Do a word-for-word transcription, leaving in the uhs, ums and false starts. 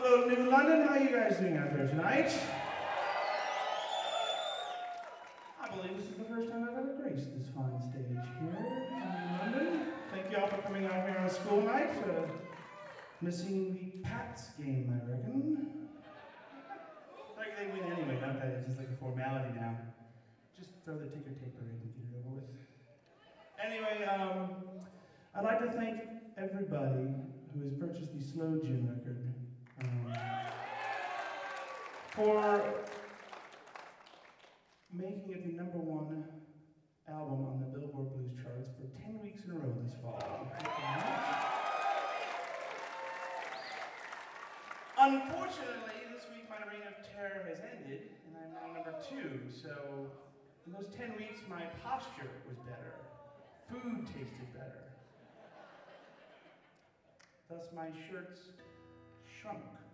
Hello, New London. How are you guys doing out there tonight? I believe this is the first time I've ever graced this fine stage here in New London. Thank you all for coming out here on a school night. Uh, missing the Pats game, I reckon. Like they win anyway, don't they? It's just like a formality now. Just throw the ticker taper in and get it over with. Anyway, um, I'd like to thank everybody who has purchased the Slow Gin record um, for making it the number one album on the Billboard Blues charts for ten weeks in a row this fall. Unfortunately, this week my reign of terror has ended, and I'm now number two, so in those ten weeks my posture was better, food tasted better, thus my shirts shrunk.